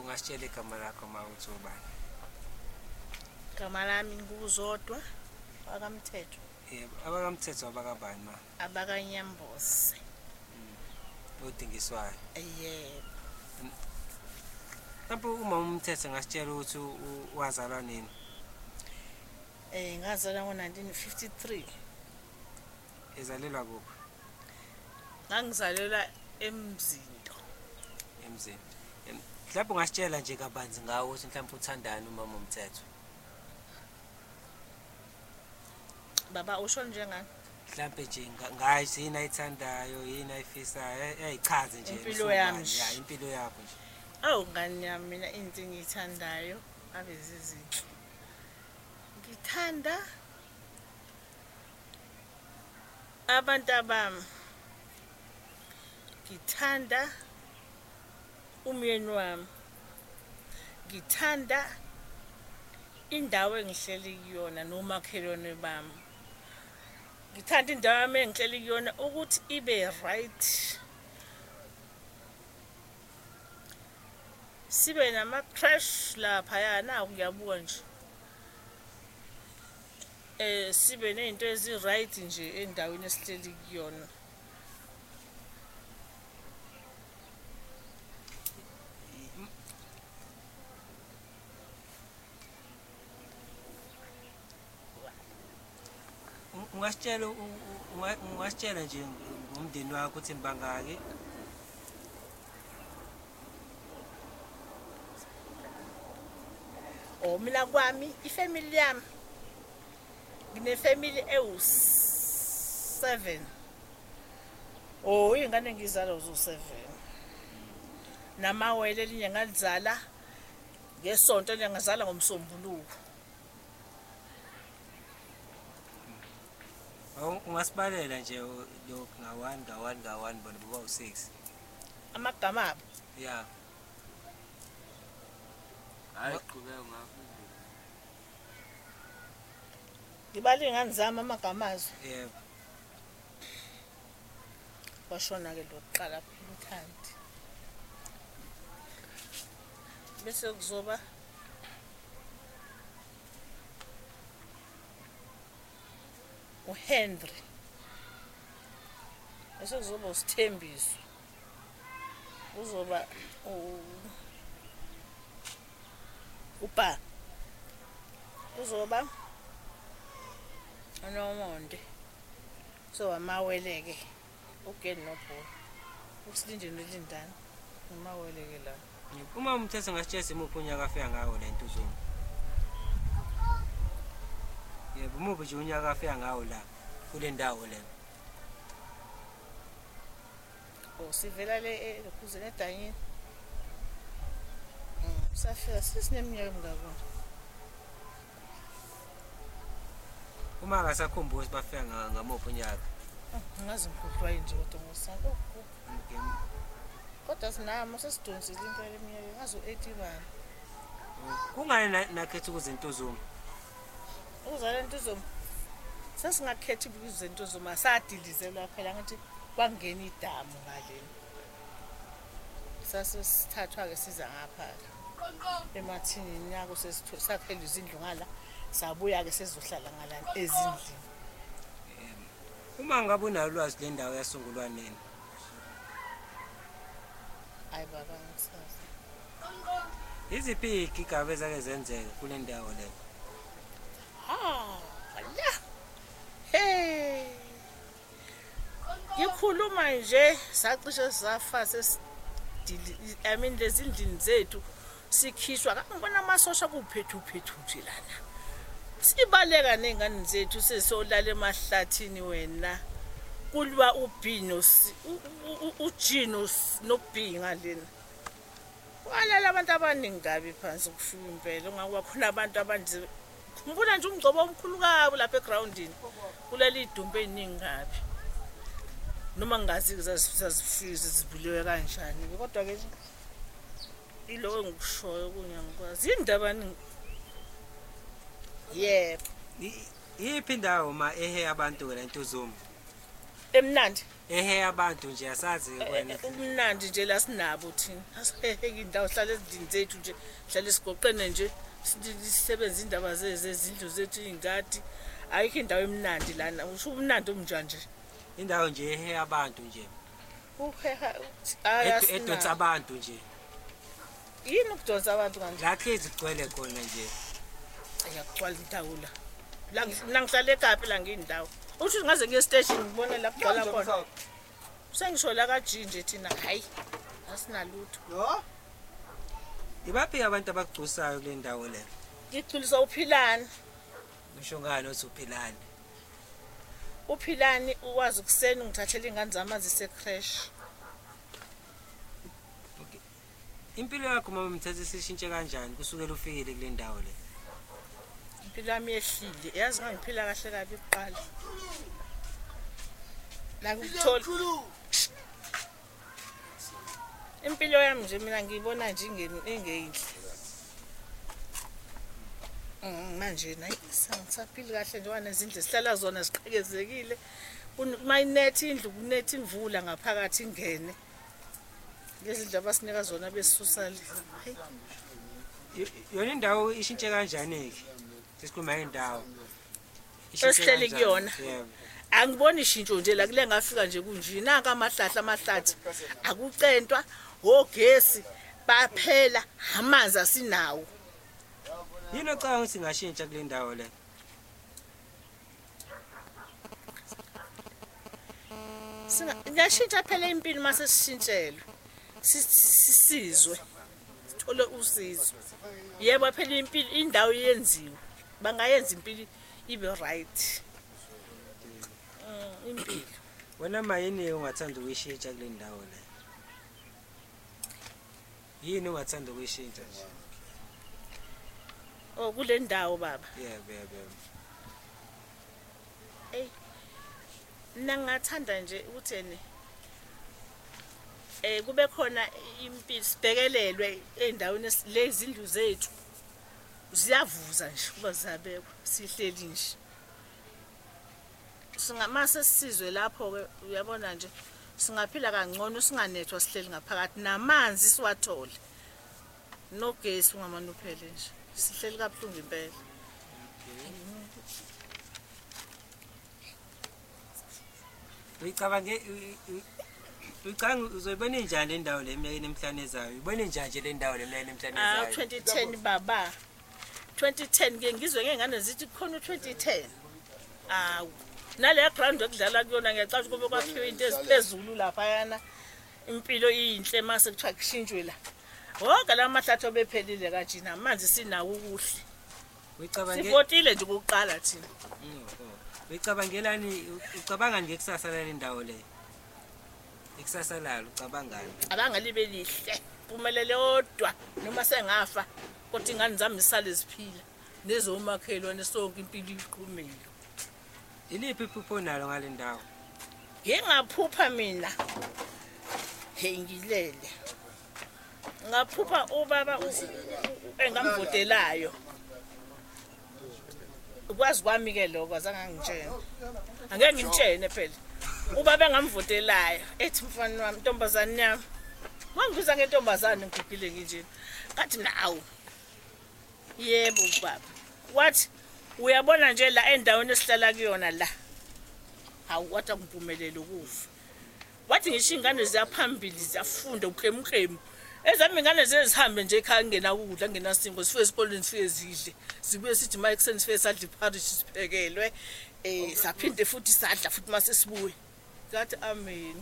ungasitshela igama lakho mawuthi ubani? Igama lami nguzodwa akamthetho. Yebo, abakamthetho abakabani ma? Abakanyamboze. Odingiswayo. Yebo. Lapho uma umthetho ngasitshela ukuthi wazalwa nini? Ngazalwa ngo-1953. Ezalelwa kuphi? Ngangizalelwa eMzinto. Emzini. Mhlawumbe ungasitshela nje kabanzi ngawo ukuthi mhlawumbe uthandani umama umthetho. Baba usho njengani? Mhlawumbe nje ngayo yini ayithandayo, yini ayifisayo, eyichaze nje impilo yami. Ya, impilo yakho nje. Awu ngani yami mina into engiyithandayo abezizinhle. Ngithanda abantu abami. Ngithanda umyeni wami. Ngithanda indawo engihleli kuyona nomakhelwane bami. Ngithanda indawo yami engihleli kuyona ukuthi ibe right. Sibe nama crash lapha yana kuyabuka nje. Sibe nezinto ezi right nje endaweni esihleli kuyona. Ungasitshela nje ngomndeni wakho ukuthi nibangaki? Mina kwami ifamily yami ngine-family ewu-7. Ingane ngizala uzu-7. Namawele elinye ngalizala ngesonto elinye ngazala ngomsombuluko. Ungasibalela nje lokhu nga-1 bona buba u-6. Amagama abo. Ya. Hayi qhubeka ngakho. Ngibale ingane zami amagama azo. Yebo. Washona ke lokuqala phela uThandi. Bese kuzoba uHenry. Bese kuzoba uSithembiso. Uzoba upa. Kuzoba uNomonde. So amawele ke ugeni noBholo. Usilinde noLindani. Amawele ke la. Uma umthetho ngasitshela imuphi unyaka afika ngawo le Ntuzuma? Yebo, umuphi nje unyaka afika ngawo la kule ndawo le. Sivela le lokhuzeni edanyini. Safika sisineminyaka emingako. Uma akasakhumbuzi bafika ngamuphi unyaka? Ngazi ngikhohlwa nje kodwa ngosaka. Kodwa sinamo sesidonsile impela eminyaka ngazo 80 bani. Kungani nakhetha ukuZentuzuma? Uzala Ntuzuma. Sesingakhethi ukuZentuzuma sadilizelwa phela ngathi kwangena idamu ngaleni. Sasithathwa ke siza ngapha. Emathini yako sesithola saphela izindlu ngala sabuya ke sezohlala ngalani ezindlini. Uma ngabe unalwazi le ndawo yasungulwa nini? Hayi baba ngisazi. Iziphi igigaba ezake zenzeka kule ndawo le? La. Hey. Ngikhuluma nje sacishe safa lezindlini zethu sikhishwa ngibona amasosha kuphethu nje lana. Sibaleka nengane zethu sesolala emahlathini wena. Kulwa uBino uJino noB ngalena. Walala abantu abaningi kabi phansi kufika impela ngakuba khona abantu abanzi. Ngibona nje umgcobo omkhulu kabi lapha egroundini. Kuleli idumbe eziningi kabi. Noma ngazi zazifisa zibulewe kanjani kodwa ke ilo engikushoyo kunyangikwazi indaba ningi. Yebo. Yiphi indawo ma ehe abantu ke la Ntuzuma? Emnandi. ehe abantu nje asazi kwena umnandi nje la sinabo thina asiheheke indawo hlala ezindini zethu nje hlala sigoqene nje sisebenza indaba zezindlu zethu ingadi ayikho indawo emnandi lana usho umnandi umnjani nje indawo nje ehe abantu nje uheha edonsa abantu nje yini ukudonsa abantu kanje la kids kugcwele khona nje ayakugcwala indawo la ngihlala ekaphi la ngiyindawo uthi ngaze ngiye station ngibone la kugcwala khona sengisho la kaji nje thina hayi asinalutho ibaphi abantu abagcusayo kule ndawo le ngiculisa uphilani ngisho ngani othi uphilani uphilani ukwazi ukuseni ngithathela ingane zami azise-crash impilo yakho mama mthatha sishintshe kanjani kusukela ufikile kule ndawo le impilo yami yehlile yazi ngangiphila kahle kabi kuqala la ngithola impilo yami nje mina ngiyibona nje ingeyinhle manje nayi sangisaphili kahle nje wanezindlu sihlala zona ziqhekezekile kumayinethi indlu kunethi imvula ngaphakathi ingene lezi ndlu abasinika zona besisusa yona indawo ishintshe kanjani ke sisikhuluma ngendawo esihleli kuyona angiboni ishintsho nje la kule ngafika nje kunje naka amahlathi akucentwa ogesi baphela amanzi asinawo yini ocabanga ukuthi ngashintsha kule ndawo le ngashintsha phela impilo mase sishintshelwe sisizwe sithole usizo yebo phela impilo indawo yenziwe bangayenza impilo ibe right impilo wena mayini ungathanda ukuyishintsha kule ndawo le yini ungathanda ukuyishintsha nje kule ndawo baba yebo mina ngingathanda nje ukuthi kube khona impilo sibhekelelwe endaweni lezi indlu zethu ziyavuza nje kuba zabekwa sihleli nje singamase sisizwe lapho ke uyabona nje singaphila kangcono singanethwa sihleli ngaphakathi namanzi siwathole nogesi ungamanuphele nje sihleli kabuhlungu impela Ucanga uzoyibona njani le ndawo le eminyakeni emihlanu ezayo uyibona njani nje le ndawo le eminyakeni emihlanu ezayo 2010 baba 2010 ke ngizwe ngengane zithi khona u2010 nale ground okudlala kuyona ngiyacabanga kube kwakhiwa into eziphezulu lapha yana impilo iyinhle mase kuthiwa kushintshwe la wonke lamahlathi obephelile kanje amanzi sinawo ukuhle sivotile nje ukuqala thina uyicabangelani ucabanga ngekusasa lale ndawo le ikusasa lalo ucabangani abangalibe lihle pumelele odwa noma sengafa kodwa ingane zami zisale ziphila nezomakhelwane sonke impilo iqhumile iliphi iphupho nalo ngale ndawo ngingaphupha mina ngilele ngaphupha ubaba engamvotelayo ukwazi kwami ke lokho azange ngitshene angeke ngitshene phela ubaba engamvotelayo ethi mfana wami ntombazane yami wangibiza ngentombazane ngigugile nginje ngathi nawu yebo baba wathi uyabona nje la endaweni esihlala kuyona la hawu wathi ngiphumelele ukufa wathi ngisho ingane ziyaphambili ziyafunda ukhemkhemu ezami ingane zezihambe nje ekhaya ngena ukudla ngenasingo sifike esikoleni sifike zidle zibuye sithi ma ekuseni sifike sadla iparish siphekelwe saphinde futhi sadla futhi mase sibuye ngathi amen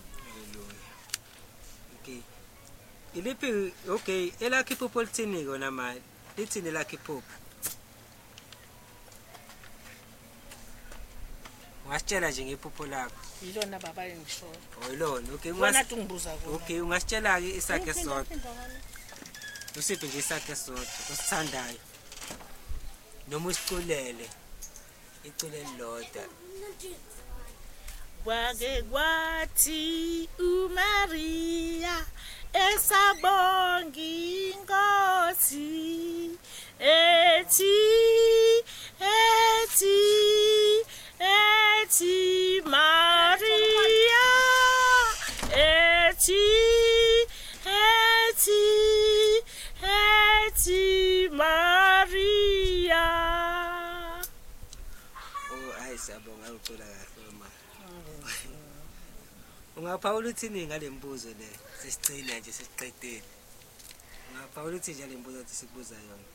okay iliphi okay elakhi iphupho lithini kona mali lithini elakhi iphupho ungasitshela nje ngephupho lakho yilona baba engishoyo oyilona okay nathi ungibuza kona okay ungasitshela ke isakhe sodwa usiphi nje isakhe sodwa osithandayo noma usiculele icule lodwa kwake kwathi uMaria esabonga inkosi ethi Maria siyabonga ucula kahle mama. Ungaphawula uthini ngalembuzo le? Sesigcina nje sesiqedile. Ungaphawula uthi nje lembuzo ethi sikubuza yona.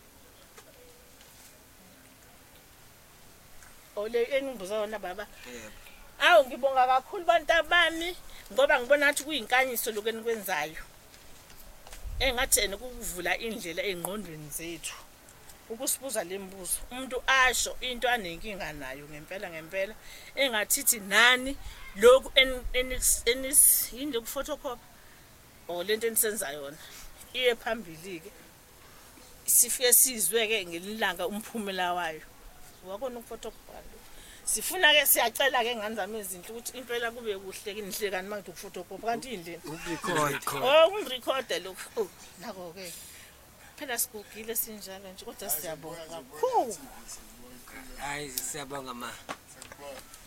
Ole engibuza yona baba. Yebo. Awu ngibonga kakhulu bantabami ngoba ngibona ukuthi kuyinkanyiso lokho enikwenzayo. Engathena ukuvula indlela engqondweni zethu. Ukusibuza lembuzo. Umuntu asho into anenkinga nayo ngempela engathithi nani lokhu yini lokhu photocopy o lento enisenza yona. Iye phambili ke. Sifike sizwe ke ngelilanga umphumela wayo. Wakona ukuphotocopy. Sifuna ke siyacela ke ngani zami izinto ukuthi impela kube kuhle ke nihlekani manje ukuphotocopy kanti indlela Ukurecord. oh ungirecord lokho oh nako ke phela sigugile sinjalo nje kodwa siyabonga kakhulu Hayi siyabonga ma.